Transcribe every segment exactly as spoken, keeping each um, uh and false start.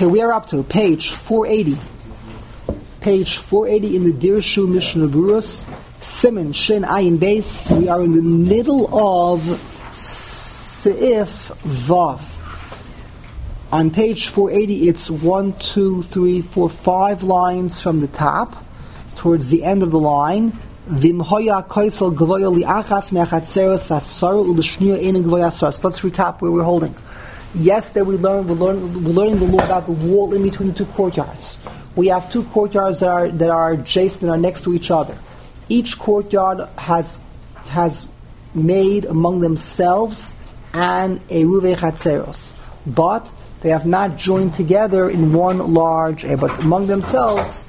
Okay, we are up to page four eighty. Page four eighty in the Dirshu Mishnah Berurah, Siman Shin Ayin Beis. We are in the middle of Seif Vav. On page four eighty, it's one, two, three, four, five lines from the top towards the end of the line. Vimhoya Kaisel Gvoya Liachas Meachatzeres Asar Ulishnia Ein Gvoya Asar. So let's recap where we're holding. Yesterday we learned we're learning we're learning the law about the wall in between the two courtyards. We have two courtyards that are that are adjacent and are next to each other. Each courtyard has has made among themselves an Eruvei Chatzeros, but they have not joined together in one large area. But among themselves,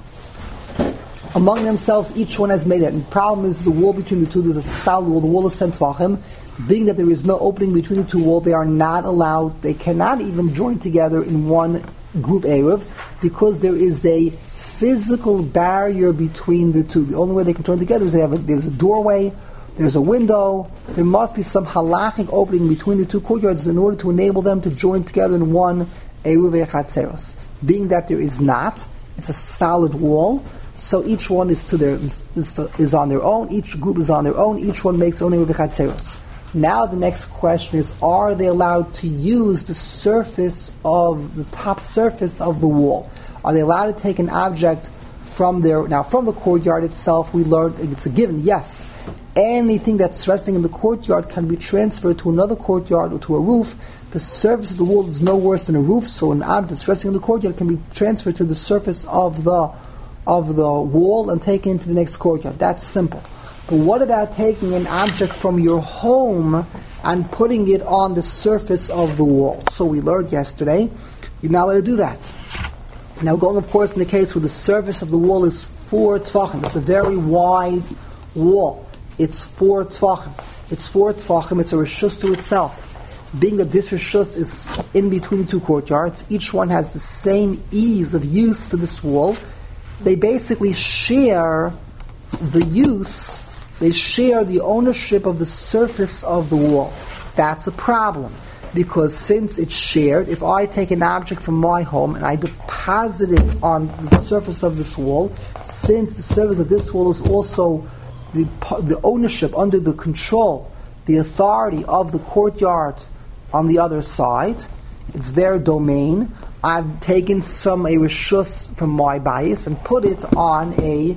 among themselves, each one has made it. And the problem is the wall between the two. There's a solid wall. The wall is ten tvachim. Being that there is no opening between the two walls, they are not allowed. They cannot even join together in one group eruv because there is a physical barrier between the two. The only way they can join together is they have a, there's a doorway, there's a window. There must be some halachic opening between the two courtyards in order to enable them to join together in one eruv chatzeros. Being that there is not, it's a solid wall. So each one is to their is, to, is on their own. Each group is on their own. Each one makes only eruv chatzeros. Now the next question is: are they allowed to use the surface of the top surface of the wall? Are they allowed to take an object from their now from the courtyard itself? We learned it's a given. Yes, anything that's resting in the courtyard can be transferred to another courtyard or to a roof. The surface of the wall is no worse than a roof, so an object that's resting in the courtyard can be transferred to the surface of the of the wall and taken to the next courtyard. That's simple. But what about taking an object from your home and putting it on the surface of the wall? So we learned yesterday, you're not allowed to do that. Now going, of course, in the case where the surface of the wall is four tvachim. It's a very wide wall. It's four tvachim. It's four tvachim. It's a reshus to itself. Being that this reshus is in between the two courtyards, each one has the same ease of use for this wall. They basically share the use, they share the ownership of the surface of the wall. That's a problem, because since it's shared, if I take an object from my home and I deposit it on the surface of this wall, since the surface of this wall is also the, the ownership, under the control, the authority of the courtyard on the other side, it's their domain, I've taken some a reshus from my bias and put it on a,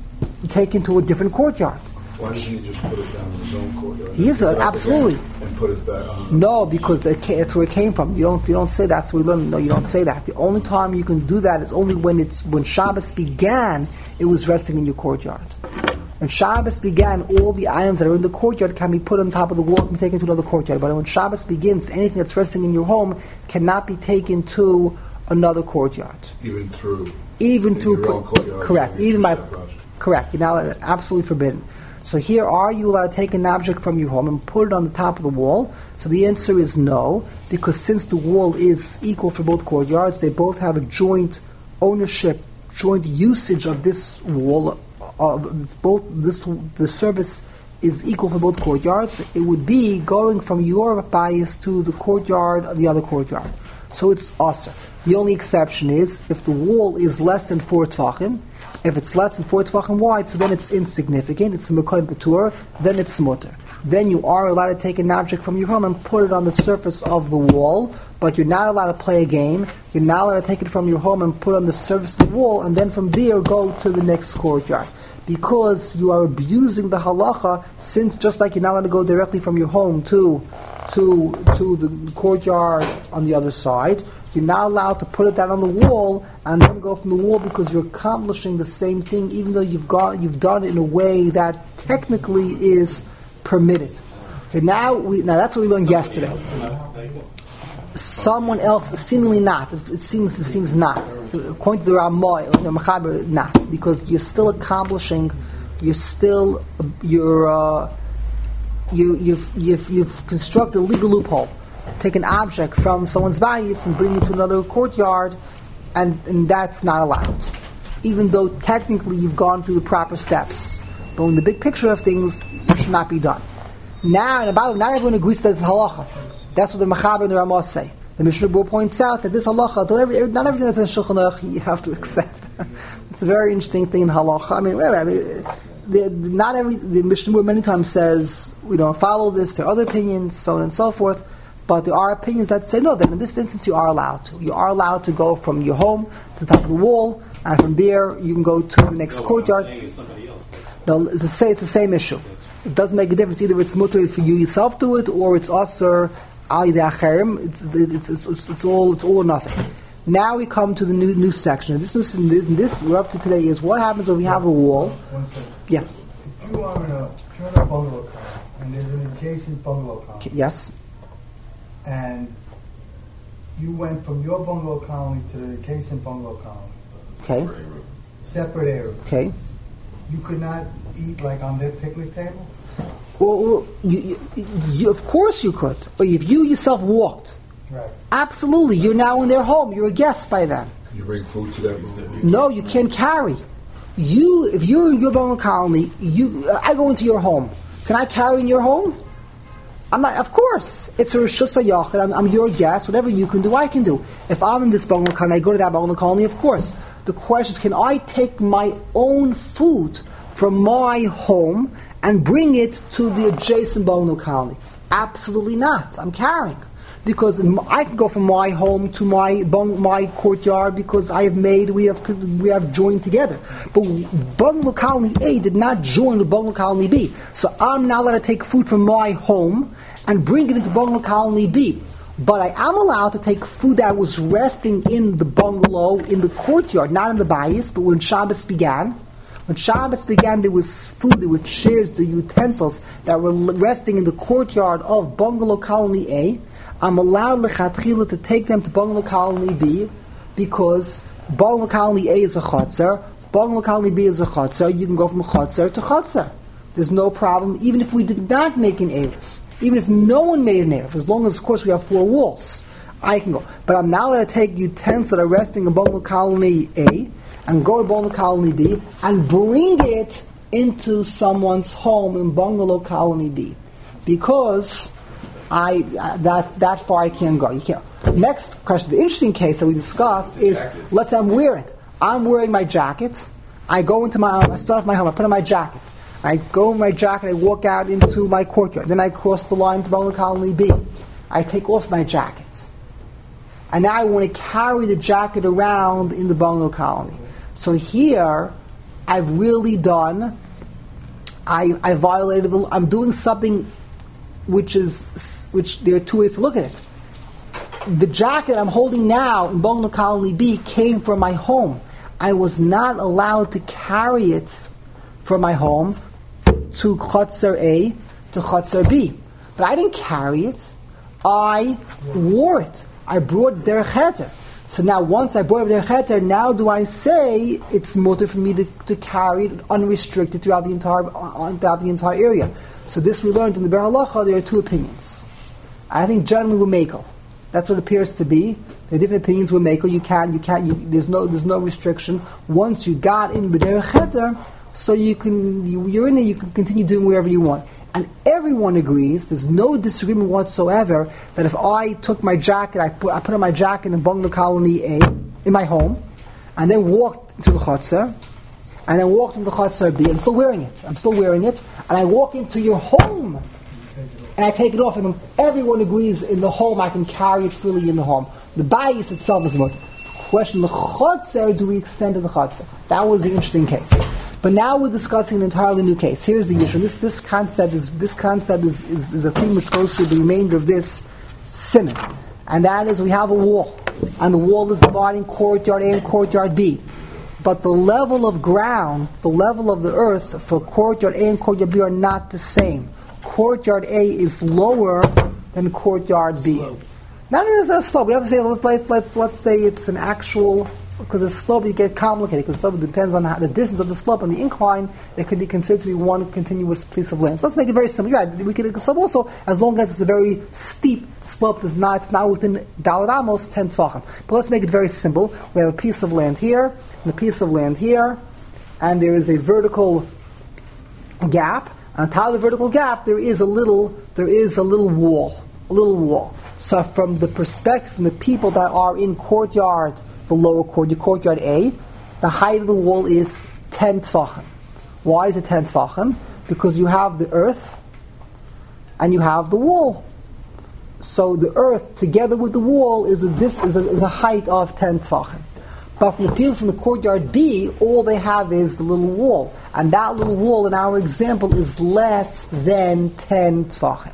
taken to a different courtyard. Why doesn't he just put it down in his own courtyard? He is, uh, absolutely. And put it back on. No, because it ca- it's where it came from. You don't you don't say that's where we learn. No, you don't say that. The only time you can do that is only when it's when Shabbos began, it was resting in your courtyard. When Shabbos began, all the items that are in the courtyard can be put on top of the wall and be taken to another courtyard. But when Shabbos begins, anything that's resting in your home cannot be taken to another courtyard. Even through even through your own courtyard. Correct. Even by correct. You're now absolutely forbidden. So here, are you allowed to take an object from your home and put it on the top of the wall? So the answer is no, because since the wall is equal for both courtyards, they both have a joint ownership, joint usage of this wall. Of it's both this the service is equal for both courtyards. It would be going from your bias to the courtyard of the other courtyard. So it's asr. The only exception is if the wall is less than four tvachim. If it's less than four tvachim wide, so then it's insignificant. It's a mekoyim patur. Then it's mutter. Then you are allowed to take an object from your home and put it on the surface of the wall, but you're not allowed to play a game. You're not allowed to take it from your home and put it on the surface of the wall, and then from there go to the next courtyard. Because you are abusing the halacha, since just like you're not allowed to go directly from your home to to to the courtyard on the other side, you're not allowed to put it down on the wall and then go from the wall, because you're accomplishing the same thing, even though you've got you've done it in a way that technically is permitted. Okay, now we now that's what we learned yesterday. Someone else, seemingly not. It seems it seems not. According to the Ramah, Mechaber, not, because you're still accomplishing. You're still you're uh, you you've, you've you've constructed a legal loophole. Take an object from someone's bias and bring it to another courtyard, and, and that's not allowed. Even though technically you've gone through the proper steps, but in the big picture of things, it should not be done. Now, and about now everyone agrees that it's halacha. That's what the Mechaber and the Ramah say. The Mishnah Berurah points out that this halacha, don't every, not everything that's in Shulchan Aruch you have to accept. It's a very interesting thing in halacha. I mean, wait, I mean the, the, not every the Mishnah Berurah many times says we don't follow this. There are other opinions, so on and so forth. But there are opinions that say no. That in this instance you are allowed to. You are allowed to go from your home to the top of the wall, and from there you can go to the next no, courtyard. What I'm saying is somebody else does. No, it's the same. It's the same issue. It doesn't make a difference either it's mutter for you yourself to it or it's usher ali de acherim. It's it's it's it's all it's all or nothing. Now we come to the new new section. This this this, this we're up to today is what happens when we have a wall. One second. Yeah. If you are in a if you're in a bungalow colony and there's an adjacent bungalow colony. Okay, yes. And you went from your bungalow colony to the adjacent bungalow colony. Okay. Separate area. Okay. You could not eat like on their picnic table? Well, well you, you, you, of course you could. But if you yourself walked, Right. absolutely, you're now in their home. You're a guest by them. Can you bring food to that room? No, you can't carry. You, if you're in your bungalow colony, you, I go into your home. Can I carry in your home? I'm not. Of course, it's a reshus hayachid. I'm, I'm your guest. Whatever you can do, I can do. If I'm in this bungalow colony, I go to that bungalow colony. Of course, the question is, can I take my own food from my home and bring it to the adjacent bungalow colony? Absolutely not. I'm carrying. Because I can go from my home to my bung, my courtyard because I have made, we have we have joined together. But bungalow colony A did not join with bungalow colony B. So I'm now allowed to take food from my home and bring it into bungalow colony B. But I am allowed to take food that was resting in the bungalow, in the courtyard, not in the bayis, but when Shabbos began. When Shabbos began, there was food, there were chairs, the utensils that were resting in the courtyard of bungalow colony A. I'm allowed lechatchila to take them to bungalow colony B because bungalow colony A is a chotzer, bungalow colony B is a chotzer. You can go from chotzer to chotzer. There's no problem, even if we did not make an eruv, even if no one made an eruv, as long as, of course, we have four walls. I can go, but I'm now allowed to take utensils that are resting in bungalow colony A and go to bungalow colony B and bring it into someone's home in bungalow colony B because I uh, that that far I can't go. You can't. Next question. The interesting case that we discussed is: let's say I'm wearing. I'm wearing my jacket. I go into my. I start off my home. I put on my jacket. I go in my jacket. I walk out into my courtyard. Then I cross the line to bungalow colony B. I take off my jacket, and now I want to carry the jacket around in the bungalow colony. So here, I've really done. I I violated the. I'm doing something. Which is, which there are two ways to look at it. The jacket I'm holding now in bungalow colony B came from my home. I was not allowed to carry it from my home to Chotzer A to Chotzer B. But I didn't carry it. I wore it. I brought it derech heter. So now once I brought it derech heter, now do I say it's mutter for me to, to carry it unrestricted throughout the entire uh, throughout the entire area? So this we learned in the Ber Halacha, there are two opinions. I think generally we're makel. That's what it appears to be. There are different opinions with makel. You can, you can't, you, there's no there's no restriction. Once you got in B'derech Heter, so you can, you, you're in it, you can continue doing wherever you want. And everyone agrees, there's no disagreement whatsoever, that if I took my jacket, I put, I put on my jacket in bungalow colony A, in my home, and then walked to the Chotzer, and then walked into Chotzer B, I'm still wearing it. I'm still wearing it. And I walk into your home, and I take it off, and everyone agrees in the home I can carry it freely in the home. The bayis itself is what? Question, the Chotzer, do we extend to the Chotzer? That was the interesting case. But now we're discussing an entirely new case. Here's the issue. This this concept is this concept is, is, is a theme which goes through the remainder of this simon. And that is we have a wall. And the wall is dividing courtyard A and courtyard B. But the level of ground, the level of the earth for courtyard A and courtyard B are not the same. Courtyard A is lower than courtyard B. Slope. Not as a slope. We have to say, let's, let, let, let's say it's an actual, because the slope you get complicated, because slope depends on how, the distance of the slope and the incline, it could be considered to be one continuous piece of land. So let's make it very simple. Yeah, we can slope also, as long as it's a very steep slope, it's not, it's not within Daled Amos, ten Tvachim. But let's make it very simple. We have a piece of land here, and a piece of land here, and there is a vertical gap. On top of the vertical gap, there is a little, there is a little wall, a little wall. So from the perspective, from the people that are in courtyard, the lower court, courtyard A, the height of the wall is ten tefachim. Why is it ten tefachim? Because you have the earth and you have the wall. So the earth together with the wall is a dist- is a, is a height of ten tefachim. But from the people from the courtyard B, all they have is the little wall. And that little wall in our example is less than ten tefachim.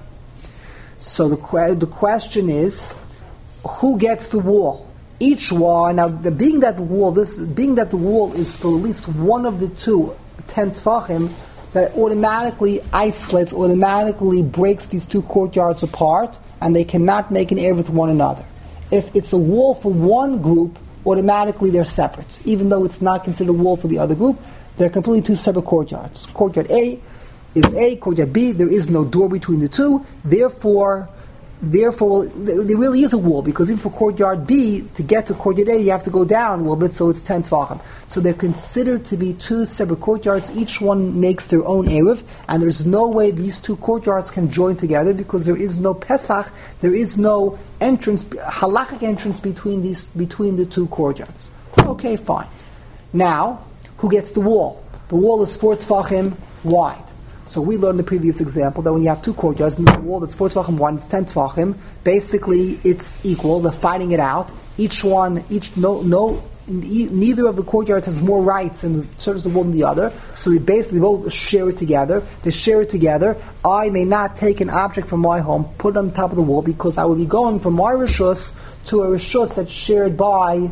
So the que- the question is, who gets the wall? Each one. Now, the, being that the wall, this being that the wall is for at least one of the two ten tefachim, that automatically isolates, automatically breaks these two courtyards apart, and they cannot make an air with one another. If it's a wall for one group, automatically they're separate, even though it's not considered a wall for the other group. They're completely two separate courtyards. Courtyard A is A, courtyard B. There is no door between the two. Therefore, therefore, there really is a wall, because even for courtyard B, to get to courtyard A, you have to go down a little bit, so it's ten tefachim. So they're considered to be two separate courtyards. Each one makes their own eruv, and there's no way these two courtyards can join together, because there is no Pesach, there is no entrance, halakhic entrance between these between the two courtyards. Okay, fine. Now, who gets the wall? The wall is four tefachim wide. So we learned in the previous example that when you have two courtyards and there's a wall that's four tefachim wide, it's ten tefachim. Basically, it's equal. They're fighting it out. Each one, each no, no, neither of the courtyards has more rights in the surface of the wall than the other. So they basically both share it together. They share it together. I may not take an object from my home, put it on top of the wall, because I will be going from my rishus to a rishus that's shared by,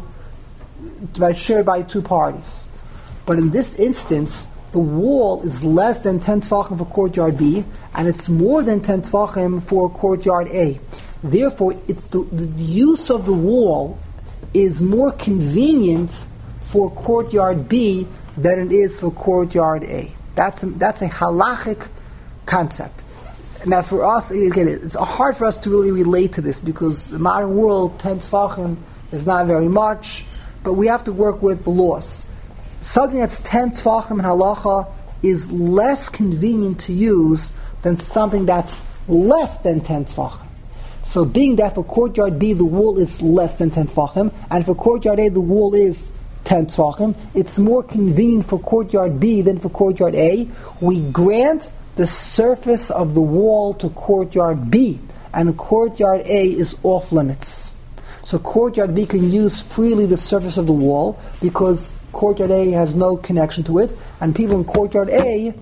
that's shared by two parties. But in this instance, the wall is less than ten tefachim for courtyard B, and it's more than ten tefachim for courtyard A. Therefore, it's the, the use of the wall is more convenient for courtyard B than it is for courtyard A. That's a, that's a halachic concept. Now, for us, again, it's hard for us to really relate to this, because the modern world, ten tefachim is not very much, but we have to work with the laws. Something that's ten tefachim in halacha is less convenient to use than something that's less than ten tefachim. So being that for courtyard B the wall is less than ten tefachim, and for courtyard A the wall is ten tefachim, it's more convenient for courtyard B than for courtyard A. We grant the surface of the wall to courtyard B, and courtyard A is off limits. So courtyard B can use freely the surface of the wall, because courtyard A has no connection to it, and people in courtyard A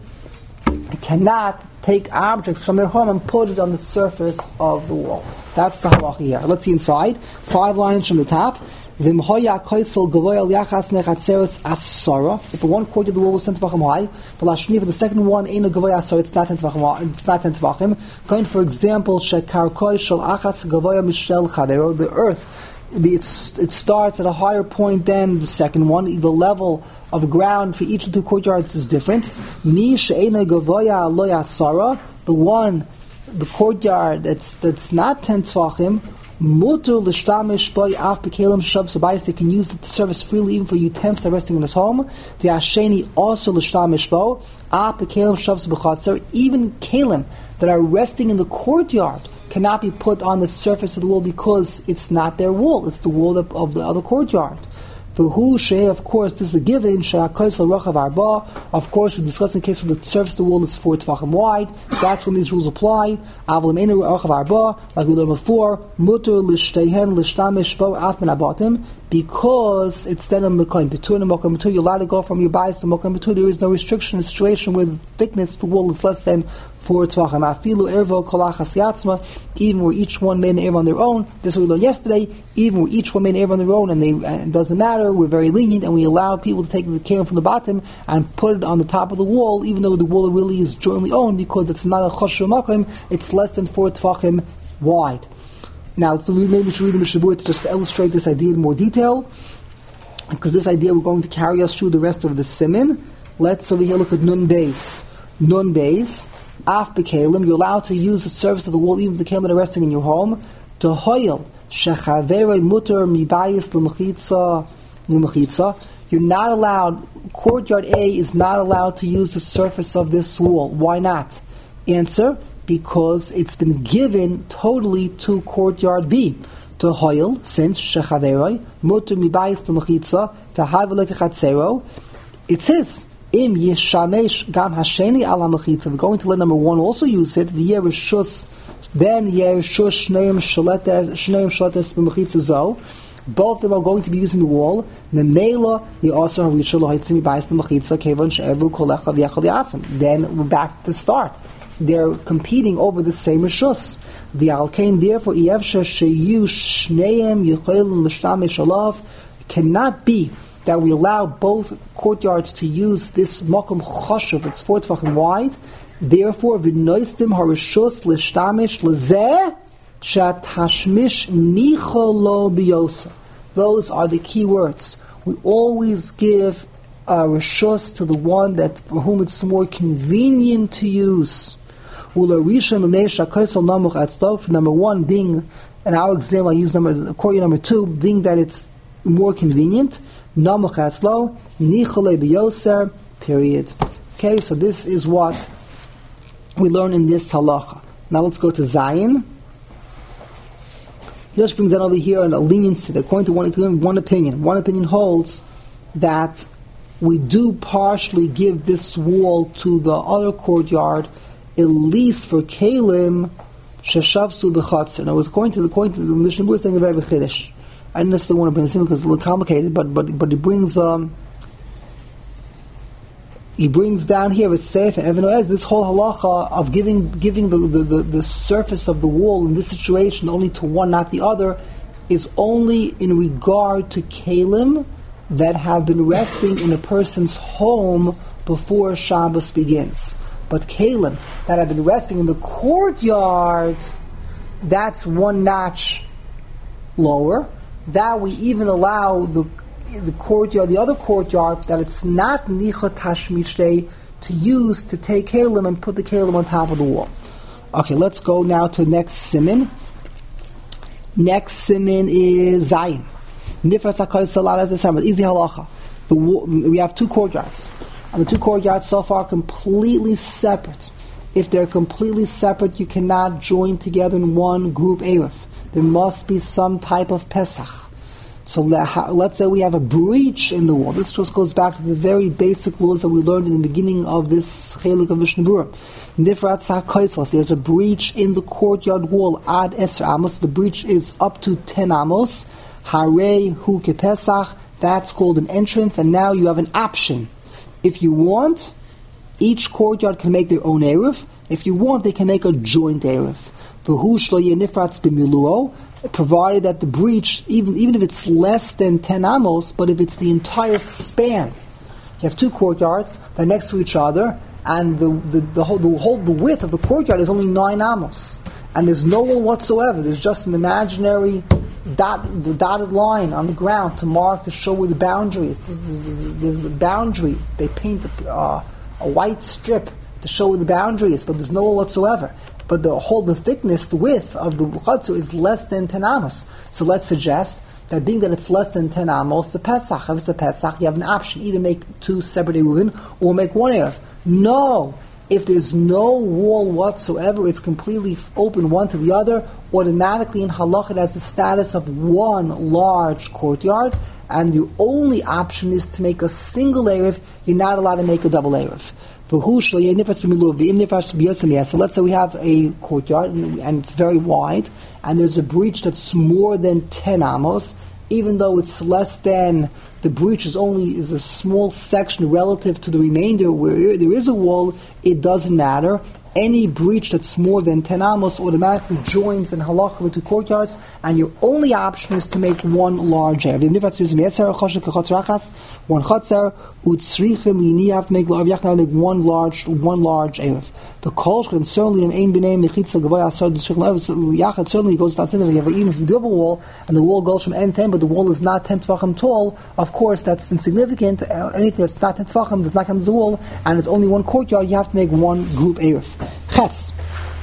cannot take objects from their home and put it on the surface of the wall. That's the halacha here. Let's see inside. Five lines from the top. If one courtyard the wall was ten tefachim high, for the second one ain't a gavoya asar, it's not ten tefachim. It's not ten tefachim. Going for example, shekarkoi shel achas gavoya mishel chadero, the earth. It's, it starts at a higher point than the second one. The level of ground for each of the two courtyards is different. Mi she'ena gavoya lo yasara, the one, the courtyard that's that's not ten tefachim, muter l'shtamish boi af bekelim shav sabayis, they can use the service freely even for utensils that are resting in his home. The asheni also l'shtamish bo af bekelim shav sabachatzer, even kelim that are resting in the courtyard cannot be put on the surface of the wall, because it's not their wall, it's the wall of, of the other courtyard. The hu sheh, of course, this is a given. Of course, we're discussing the case where the surface of the wall is four tefachim wide. That's when these rules apply. Like we learned before, muter l'shtehen l'shtamish bo af min abatim, because it's then a mekoyim betur and a mekoyim betur. You're allowed to go from your bias to mekoyim betur. There is no restriction in a situation where the thickness of the wall is less than four tefachim. Afilu ervo kolachas yatzma, even where each one made an erv on their own. This is what we learned yesterday. Even where each one made an erv on their own, and they and it doesn't matter. We're very lenient, and we allow people to take the kelim from the bottom and put it on the top of the wall, even though the wall really is jointly owned, because it's not a choshev makom. It's less than four tefachim wide. Now, so we maybe should read the Mishnah Berurah to just to illustrate this idea in more detail, because this idea we're going to carry us through the rest of the siman. Let's over here look at Nun Beis. Nun Beis, Af B'Kelim, you're allowed to use the surface of the wall even if the kelim that are resting in your home. To Hoyel, Shechaverei Muter Mibayis L'Mechitza L'Mechitza. You're not allowed, courtyard A is not allowed to use the surface of this wall. Why not? Answer, because it's been given totally to courtyard B. To Hoyel, since Shechaveroi, Mutter Mibayis to Mechitza, to Havelek Chatzero, it's his. Im Yeshamesh Gam Hasheni Ala Mechitza. We're going to let number one also use it. V'yer Rishus, then Yer Rishus Shneim Shaletes Shneim Shaletes B'Mechitza Zo. Both of them are going to be using the wall. Memela Yosar Richolo Hitzimi Bayis to Mechitza Kevon She'evu Kolecha V'Yachol Yatzim. Then we're back to start. They're competing over the same Rishus. The Alkain, therefore, Yevsha Sheyu Shneim Yechol L'Shtamesh Alav, cannot be that we allow both courtyards to use this Mokum Choshev, it's four Tvachim wide. Therefore, V'noistim Harishus L'Shtamesh L'Zeh Shat Hashmish Nicholo Biyosa. Those are the key words. We always give a Rishus to the one that for whom it's more convenient to use. Number one being, in our example, I use number courtyard number two, being that it's more convenient. Period. Okay, so this is what we learn in this halacha. Now let's go to Zion. He just brings that over here in a leniency. According to one, one opinion, one opinion holds that we do partially give this wall to the other courtyard, at least for Kalim Sheshavsu B'Chatzer. Now, according to the according to the Mishnah Berurah, saying a very chiddush. I don't necessarily want to bring this in because it's a little complicated, but but but he brings um, he brings down here with Seif and Even Oez this whole halacha of giving giving the, the, the, the surface of the wall in this situation only to one, not the other, is only in regard to Kalim that have been resting in a person's home before Shabbos begins. But Kalim that have been resting in the courtyard, that's one notch lower. That we even allow the the courtyard, the other courtyard, that it's not nichot hashmishtei to use to take Kalim and put the Kalim on top of the wall. Okay, let's go now to next siman. Next siman is Zayin. Nifras HaKoy Salat as the easy halacha. The we have two courtyards. And the two courtyards so far are completely separate. If they're completely separate, you cannot join together in one group Erev. There must be some type of Pesach. So let's say we have a breach in the wall. This just goes back to the very basic laws that we learned in the beginning of this Chelik of Mishnah Berurah. Nifratz HaKoisel, if there's a breach in the courtyard wall, ad Eser Amos, the breach is up to ten Amos, Harei Hu Kepesach, that's called an entrance, and now you have an option. If you want, each courtyard can make their own Erev. If you want, they can make a joint Erev. V'hu shlo yeh nifratz b'miluo, provided that the breach, even even if it's less than ten amos, but if it's the entire span, you have two courtyards, they're next to each other, and the the, the whole the whole the width of the courtyard is only nine amos, and there's no wall whatsoever. There's just an imaginary dot, the dotted line on the ground to mark to show where the boundary is. There's, there's, there's the boundary. They paint a, uh, a white strip to show where the boundary is, but there's no wall whatsoever. But the whole, the thickness, the width of the chutzner is less than ten amos. So let's suggest that being that it's less than ten amos, the Pesach, if it's a Pesach, you have an option, either make two separate Eruvin or make one Erev. No! If there's no wall whatsoever, it's completely open one to the other, automatically in halach it has the status of one large courtyard, and the only option is to make a single Erev. You're not allowed to make a double Erev. So let's say we have a courtyard and it's very wide, and there's a breach that's more than ten amos, even though it's less than, the breach is only is a small section relative to the remainder where there is a wall, it doesn't matter. Any breach that's more than ten amos automatically joins in halacha with two courtyards, and your only option is to make one large erev. One chatzer, utzrichim, you have to make make one large one large erev. The kolshk and certainly in ein b'nei mechitza gavoy asar yachad certainly goes down. Even if you do have a wall and the wall goes from n ten, but the wall is not ten tvachim tall, of course that's insignificant. Uh, anything that's not ten tvachim does not come to the wall, and it's only one courtyard. You have to make one group erev. Ches.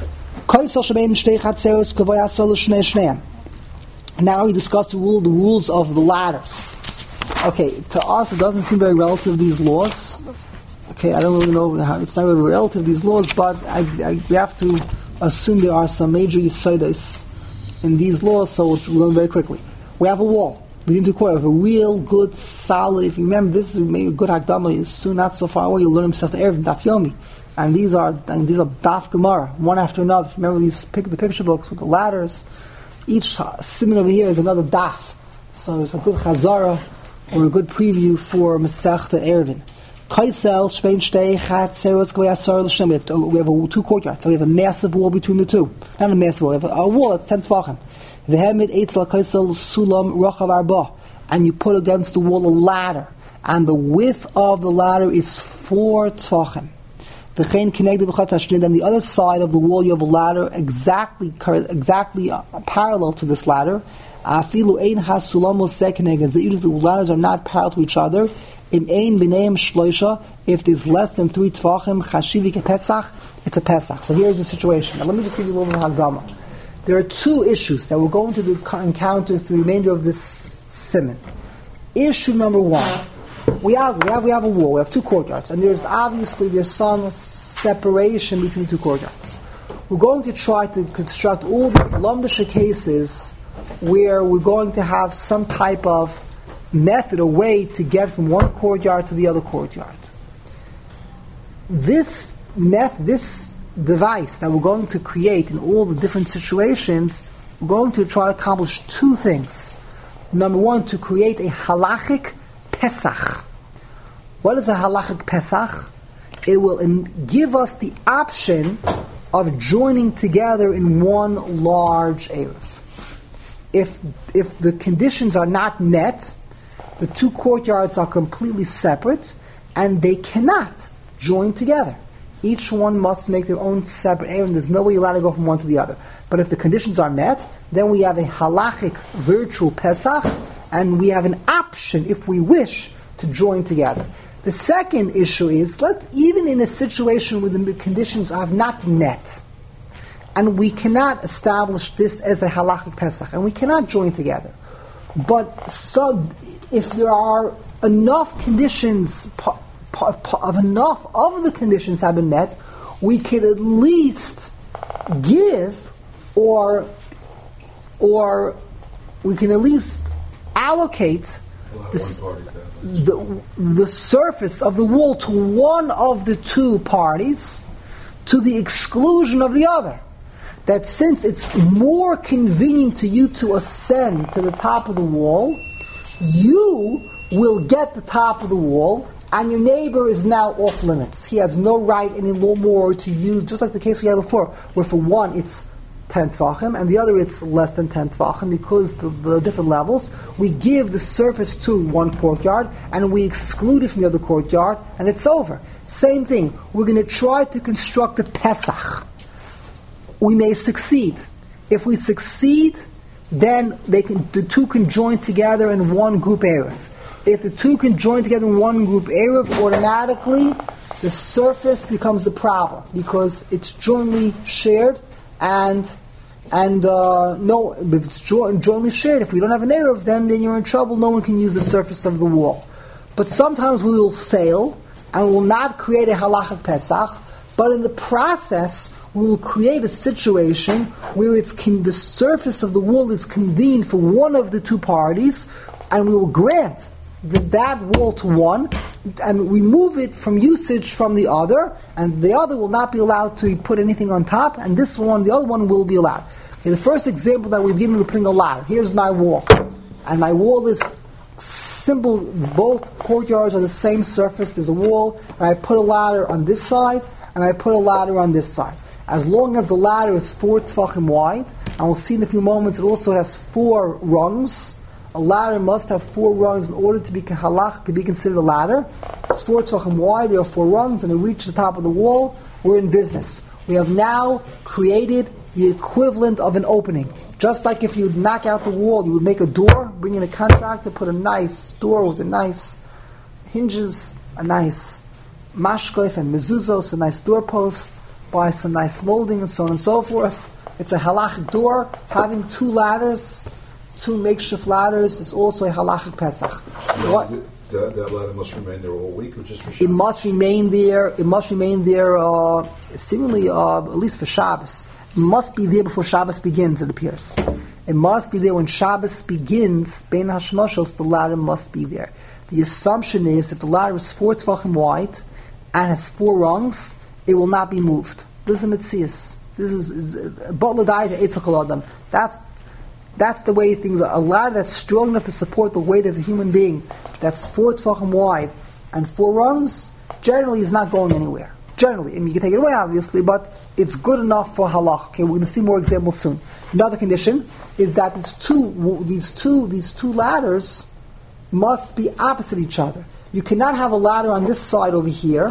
Now we discussed the rule, the rules of the ladders. Okay, to us it doesn't seem very relative, these laws. Okay, I don't really know how it's not really relative, these laws, but I, I, we have to assume there are some major yisodos in these laws, so we'll learn very quickly. We have a wall between two quarters, a real good, solid. If you remember, this is maybe a good hakdama. Soon, not so far away, you'll learn himself the Erev Daf Yomi, and these are and these are Daf Gemara, one after another. If you remember these pick the picture books with the ladders, each uh, siman over here is another daf. So it's a good chazara or a good preview for Masechta Erevin. Kaisel, Shpein Shtei, Chat, Seros, Gvayasar, L'Shem. We have a, two courtyards, so we have a massive wall between the two. Not a massive wall, we have a, a wall that's ten tvachim. V'hemid Eitzel Kaisel Sulam Rochav Arba. And you put against the wall a ladder. And the width of the ladder is four tvachim. V'chein Kineged B'chat Hashdin. And the other side of the wall you have a ladder exactly exactly uh, parallel to this ladder. Afilu Ein HaSulam Oseh Kineged. Even if the ladders are not parallel to each other, Im ein b'neim shloisha, if there's less than three tvachim, chashivi kepesach, it's a pesach. So here's the situation. Now let me just give you a little bit of hagdama. There are two issues that we're going to do, encounter through the remainder of this siman. Issue number one: we have we have we have a wall. We have two courtyards, and there's obviously there's some separation between the two courtyards. We're going to try to construct all these lamdasha cases where we're going to have some type of method, a way to get from one courtyard to the other courtyard. This method, this device that we're going to create in all the different situations, we're going to try to accomplish two things. Number one, to create a halachic pesach. What is a halachic pesach? It will in, give us the option of joining together in one large erev. If if the conditions are not met, the two courtyards are completely separate, and they cannot join together. Each one must make their own separate area, and there's no way you're allowed to go from one to the other. But if the conditions are met, then we have a halachic virtual Pesach, and we have an option, if we wish, to join together. The second issue is, let even in a situation where the conditions are not met, and we cannot establish this as a halachic Pesach, and we cannot join together. But so, if there are enough conditions, pa, pa, pa, of enough of the conditions have been met, we can at least give, or or we can at least allocate this, the the surface of the wall to one of the two parties, to the exclusion of the other. That since it's more convenient to you to ascend to the top of the wall, you will get the top of the wall, and your neighbor is now off limits. He has no right any more to use, just like the case we had before, where for one it's ten tvachim, and the other it's less than ten tvachim, because the, the different levels, we give the surface to one courtyard, and we exclude it from the other courtyard, and it's over. Same thing, we're going to try to construct a Pesach. We may succeed. If we succeed, then they can, the two can join together in one group erev. If the two can join together in one group erev, automatically the surface becomes a problem because it's jointly shared, and and uh, no, if it's jo- jointly shared, if we don't have an erev, then then you're in trouble. No one can use the surface of the wall. But sometimes we will fail and will not create a halachic Pesach, but in the process we will create a situation where it's con- the surface of the wall is convened for one of the two parties, and we will grant the, that wall to one, and remove it from usage from the other, and the other will not be allowed to put anything on top, and this one, the other one, will be allowed. Okay, the first example that we've given is putting a ladder. Here's my wall, and my wall is simple. Both courtyards are the same surface. There's a wall, and I put a ladder on this side, and I put a ladder on this side. As long as the ladder is four tvachim wide, and we'll see in a few moments, it also has four rungs. A ladder must have four rungs in order to be halach, to be considered a ladder. It's four tvachim wide, there are four rungs, and it reaches the top of the wall. We're in business. We have now created the equivalent of an opening. Just like if you'd knock out the wall, you would make a door, bring in a contractor, put a nice door with a nice hinges, a nice mashkoif and mezuzos, a nice doorpost, buy some nice molding and so on and so forth. It's a halachic door. Having two ladders, two makeshift ladders, is also a halachic Pesach. What? That, that ladder must remain there all week, or just for Shabbos? It must remain there. It must remain there, uh, seemingly uh, at least for Shabbos. must be there before Shabbos begins, it appears. It must be there when Shabbos begins, Bein Hashmashos, the ladder must be there. The assumption is, if the ladder is four tvachim wide and has four rungs, it will not be moved. This is a mitzias. This is That's that's the way things are. A ladder that's strong enough to support the weight of a human being, that's four tvachim wide and four rungs, generally is not going anywhere. Generally, I mean, you can take it away, obviously, but it's good enough for halach. Okay, we're going to see more examples soon. Another condition is that these two, these two, these two ladders must be opposite each other. You cannot have a ladder on this side over here,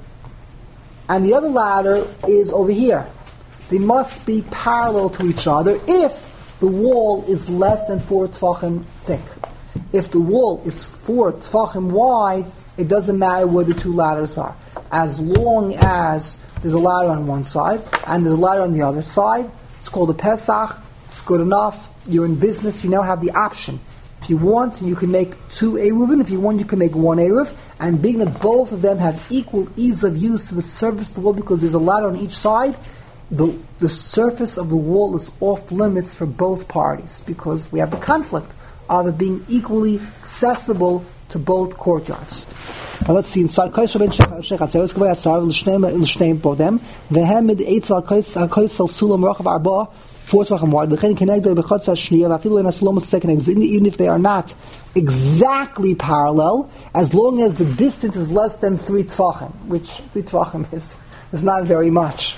and the other ladder is over here. They must be parallel to each other if the wall is less than four tvachim thick. If the wall is four tvachim wide, it doesn't matter where the two ladders are. As long as there's a ladder on one side and there's a ladder on the other side, it's called a Pesach, it's good enough, you're in business, you now have the option. If you want, you can make two Eruvin. If you want, you can make one Eruv. And being that both of them have equal ease of use to the surface of the wall because there's a ladder on each side, the, the surface of the wall is off limits for both parties because we have the conflict of it being equally accessible to both courtyards. Now let's see. Inside Kaisha ben Shechat Zeres Kavay Asar L'Shneim both them. Vehem Mid Eitzel Kaisel Sulam Rachav Arba four tvachim wide. V'chein Kenegdo B'Chatzah Shniya V'Afilu En Asulom Second Exit. Even if they are not exactly parallel, as long as the distance is less than three tvachim, which three tvachim is is not very much.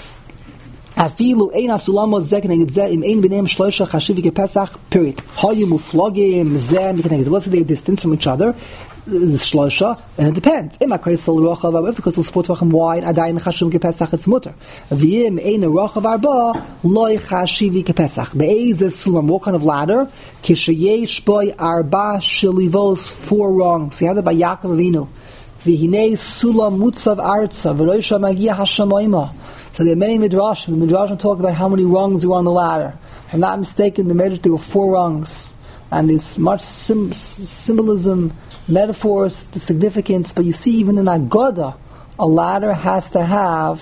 Afilu ein asulamo zeh keneged zeh im ein b'neim shloisha chashiv kepesach. Period. Hayu muflogim zeh keneged. What's the distance from each other? Is shloisha, and it depends. Im akaisel rochav, if the kaisel is four tvachim wide, adayin chashiv kepesach it's mutter. V'im ein rochav arba loy chashiv kepesach. Be'ez sulam. What kind of ladder? Kishayesh boy arba shilivos, four rungs. You have that by Yaakov Avinu. V'hinei sulam mutzav arza v'roisha magia hashamoyma. So there are many midrashim. The midrashim talk about how many rungs are on the ladder. If I'm not mistaken, the measure there were four rungs, and there's much sim- symbolism, metaphors, the significance. But you see, even in Agoda, a ladder has to have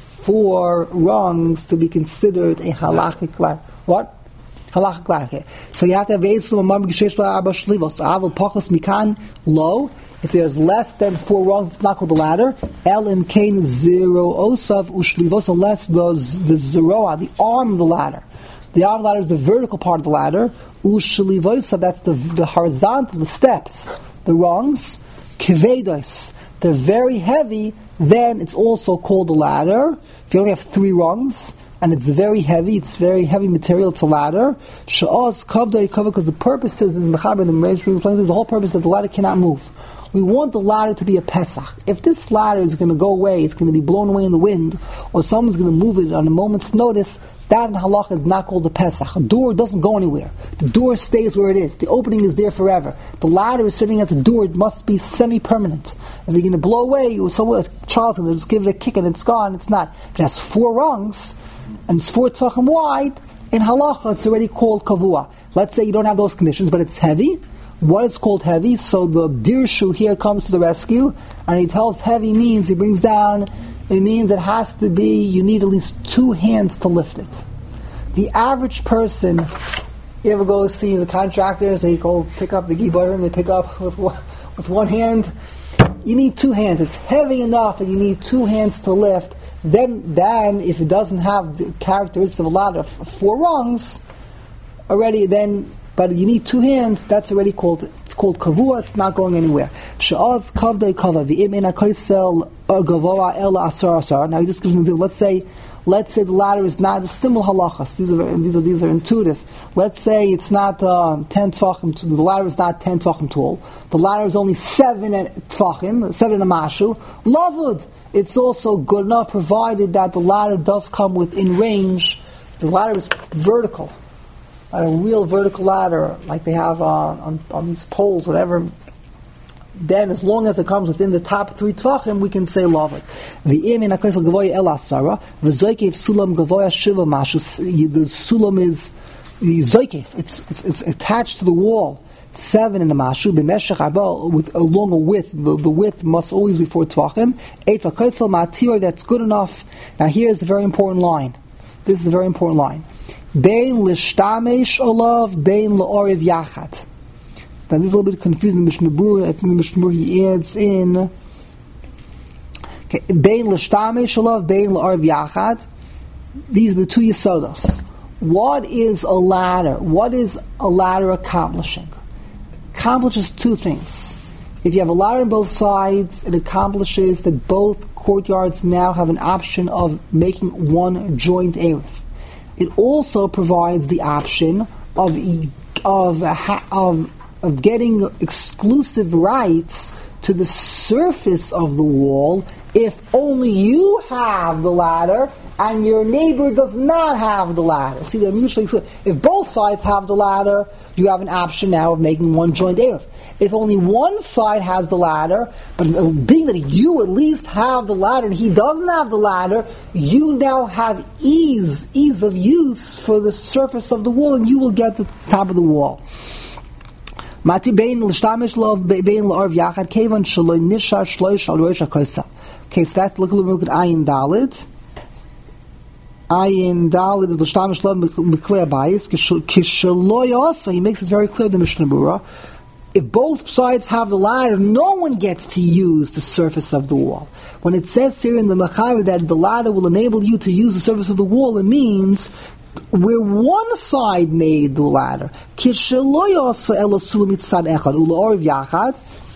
four rungs to be considered a halachic ladder. What? Halachic ladder. Okay. So you have to have Ve'etzlu Mamar B'Gishesh Ba'Arba Shlivos. Avol Pachos Mikan Lo. If there's less than four rungs, it's not called a ladder. El im kain zero osav ushlivos, unless the the zeroah, the arm of the ladder. The arm of the ladder is the vertical part of the ladder. Ushlivosav, that's the the horizontal, the steps, the rungs. Kevedos, they're very heavy. Then it's also called a ladder. If you only have three rungs and it's very heavy, it's very heavy material. It's a ladder. Sha'os kavdai kavah, because the purpose is in the Mechaber, in the mainstream places, the whole purpose that the ladder cannot move. We want the ladder to be a Pesach. If this ladder is going to go away, it's going to be blown away in the wind, or someone's going to move it on a moment's notice, that in halacha is not called a Pesach. A door doesn't go anywhere. The door stays where it is. The opening is there forever. The ladder is sitting as a door. It must be semi-permanent. If you're going to blow away, someone, a child's going to just give it a kick and it's gone. It's not. If it has four rungs, and it's four tvachim wide, in halacha it's already called kavua. Let's say you don't have those conditions, but it's heavy. What is called heavy? So the dirshu here comes to the rescue, and he tells heavy means, he brings down, it means it has to be, you need at least two hands to lift it. The average person, you ever go see the contractors, they go pick up the gibar and they pick up with one, with one hand. You need two hands. It's heavy enough that you need two hands to lift. Then, then if it doesn't have the characteristics of a ladder of four rungs, already then, but you need two hands, that's already called, it's called kavua, it's not going anywhere. Sha'az kavdai kava, v'im ena kaisel gavoa ela asar asar. Now he just gives an example. Let's say, let's say the ladder is not, just simple halachas, these are, these are, these are intuitive. Let's say it's not um, ten tvachim, the ladder is not ten tvachim tall. The ladder is only seven tvachim, seven and a mashu. Lavud. It's also good enough provided that the ladder does come within range. The ladder is vertical. A real vertical ladder, like they have uh, on, on these poles, whatever. Then, as long as it comes within the top three tvachim, we can say lavud. The im in akaisel gavoya el asara, the zoikev sulam gavoya shiva mashu. The sulam is the zoikev. It's, it's it's attached to the wall. Seven in the mashu b'meshach arba, with along a width. The, the width must always be four tvachim. Eight akaisel matira. That's good enough. Now, here's a very important line. This is a very important line. Bein l'shtamesh olav, bein l'oriv yachad. Now this is a little bit confusing in the Mishnah Berurah. I think the Mishnah Berurah he adds in okay, bein l'shtamesh olav, bein l'oriv yachad. These are the two yisodos. What is a ladder? What is a ladder accomplishing? Accomplishes two things. If you have a ladder on both sides, it accomplishes that both courtyards now have an option of making one joint eruv. It also provides the option of of of, of getting exclusive rights to the surface of the wall if only you have the ladder and your neighbor does not have the ladder. See, they're mutually exclusive. If both sides have the ladder, you have an option now of making one joint eruv. If only one side has the ladder, but being that you at least have the ladder and he doesn't have the ladder, you now have ease, ease of use for the surface of the wall, and you will get the top of the wall. Okay, so that's look a little bit at Ayin Dalit. Ayin Dalit is l'shtamish lo b'klei abayis. Kishaloi also, he makes it very clear in the Mishnah Berurah. If both sides have the ladder, no one gets to use the surface of the wall. When it says here in the Mechaber that the ladder will enable you to use the surface of the wall, it means where one side made the ladder. Kishaloi also elo sulam mitzad echad u'la'oriv yachad.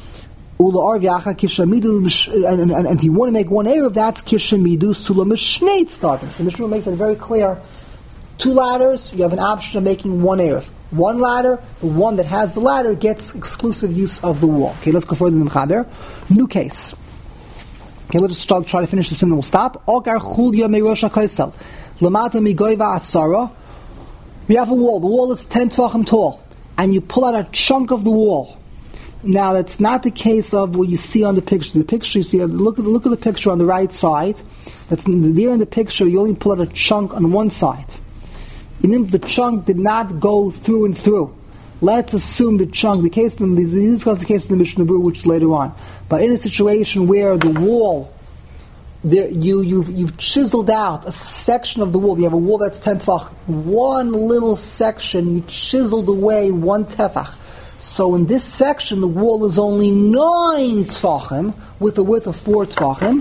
And, and, and if you want to make one eruv, that's kishamidu sulam mishneit stadim. So the Mishnah makes it very clear. Two ladders, you have an option of making one eruv. One ladder, the one that has the ladder gets exclusive use of the wall. Okay, let's go further in the Mechaber. New case. Okay, let's just start, try to finish this and then we'll stop. Ogar chulya meirosha kaisel. Lamata migoiva asara. We have a wall. The wall is ten tvachim tall. And you pull out a chunk of the wall. Now, that's not the case of what you see on the picture. The picture, you see, look at the, look at the picture on the right side. That's there in the picture, you only pull out a chunk on one side. The chunk did not go through and through. Let's assume the chunk, the case, in this is the case in the Mishnah Berurah, which is later on. But in a situation where the wall, there, you, you've, you've chiseled out a section of the wall, you have a wall that's ten tefach, one little section, you chiseled away one tefach. So in this section, the wall is only nine tefachim, with a width of four tefachim.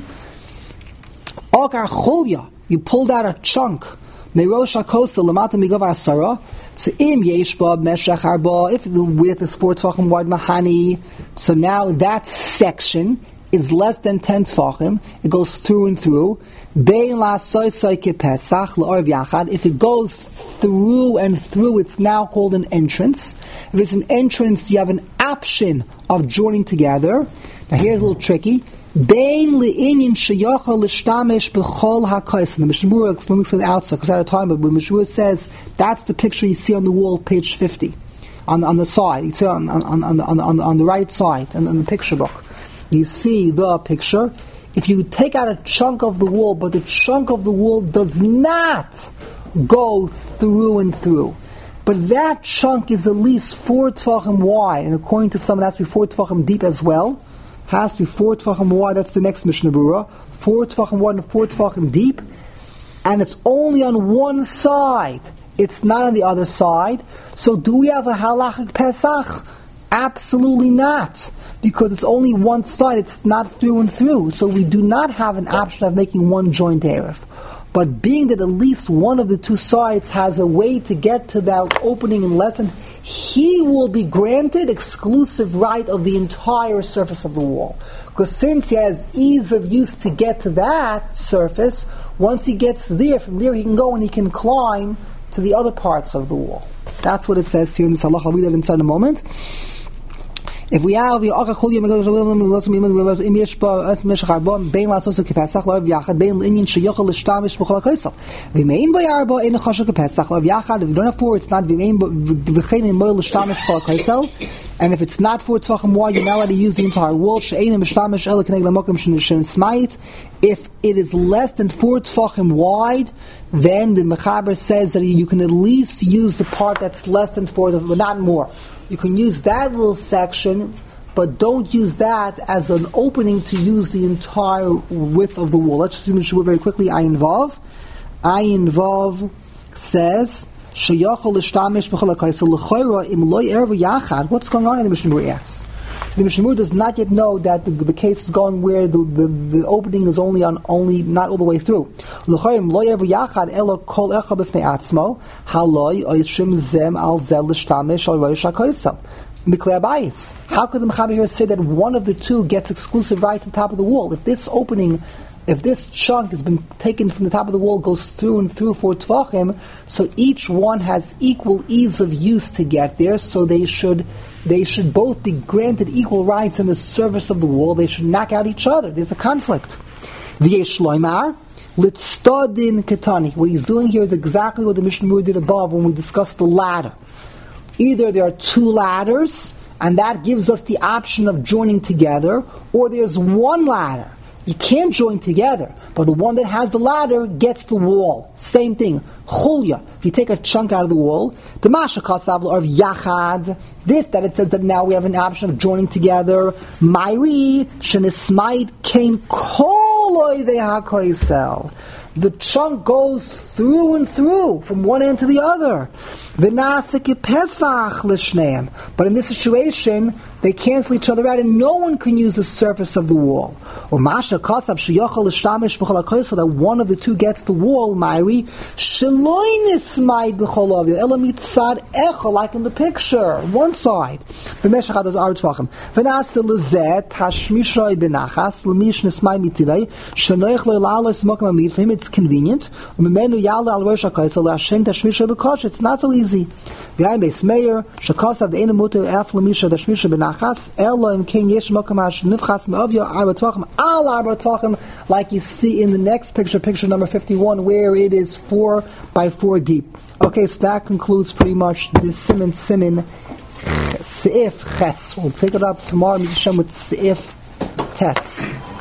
Okar chulya, you pulled out a chunk. Meirosha kosa lamata migava asara. So im yeshba meshach arba. If the width is four tefachim wide mahani, so now that section is less than ten tefachim. It goes through and through. Bein la soisai kepesach la'orv yachad. If it goes through and through, it's now called an entrance. If it's an entrance, you have an option of joining together. Now here's a little tricky. Bein le'inyin sheyochal l'shtamesh b'chol ha'kais. And the Mishnah Berurah explains it outside because at a time, but when Mishnah Berurah says that's the picture you see on the wall, page fifty, on on the side. You see on on on on on, on, on the right side, and in the picture book, you see the picture. If you take out a chunk of the wall, but the chunk of the wall does not go through and through, but that chunk is at least four tefachim wide, and according to some, it has to be four tefachim deep as well. Has to be four tefachim wide. That's the next Mishnah Berurah. Four tefachim wide and four tefachim deep, and it's only on one side. It's not on the other side. So, do we have a halachic Pesach? Absolutely not, because it's only one side. It's not through and through. So we do not have an option of making one joint eruv. But being that at least one of the two sides has a way to get to that opening and lesson, he will be granted exclusive right of the entire surface of the wall. Because since he has ease of use to get to that surface, once he gets there, from there he can go and he can climb to the other parts of the wall. That's what it says here in this halacha. I'll read that inside a moment. If we have the Ogar chulya im yeshba es meshach arba bein lasos kepesach la'orv yachad bein l'inyin sheyochal l'shtamish b'chol ha'kaisel v'mein by arba ein chosher kepesach la'orv yachad. If you don't have four, it's not v'mein v'chein in moil l'shtamish b'chol ha'kaisel. And if it's not four tefachim wide, you're not allowed to use the entire wall. She'ein mishtamish ela keneg lamokim shem smait. If it is less than four tefachim wide, then the Mechaber says that you can at least use the part that's less than four, but not more. You can use that little section, but don't use that as an opening to use the entire width of the wall. Let's just do Mishnah very quickly. Ayin Vav. Ayin Vav says, Sheyachol l'shtamish b'chol ha'kaisel l'choira im lo ervu yachad. What's going on in the Mishnah Berurah asks? So the Mishnah Berurah does not yet know that the, the case is going where the, the, the opening is only on only not all the way through. L'choira im lo ervu yachad elo kol echa b'fnei atzmo haloi oishim zem al zel l'shtamish al roish ha'kaisel. How could the Mechaber here say that one of the two gets exclusive right to the top of the wall? If this opening, if this chunk has been taken from the top of the wall, goes through and through for Tvachim, so each one has equal ease of use to get there, so they should they should both be granted equal rights in the service of the wall. They should knock out each other. There's a conflict. V'yesh loymar litstadin ketani. What he's doing here is exactly what the Mishnah Berurah did above when we discussed the ladder. Either there are two ladders, and that gives us the option of joining together, or there's one ladder. You can't join together, but the one that has the ladder gets the wall. Same thing. Chulya. If you take a chunk out of the wall, the Masha Kasavla of Yachad, this, that it says that now we have an option of joining together. Mairi, Shenismaid, Kain, Koloi Vehakoisel. The chunk goes through and through, from one end to the other. But in this situation, they cancel each other out, and no one can use the surface of the wall. Or Masha Kasav that one of the two gets the wall, Mairi, like in the picture, one side. For him it's convenient. It's not so easy. It's like you see in the next picture, picture number fifty-one, where it is four by four deep. Okay, so that concludes pretty much the Siman Siman Seif Ches. We'll pick it up tomorrow with Seif Tes.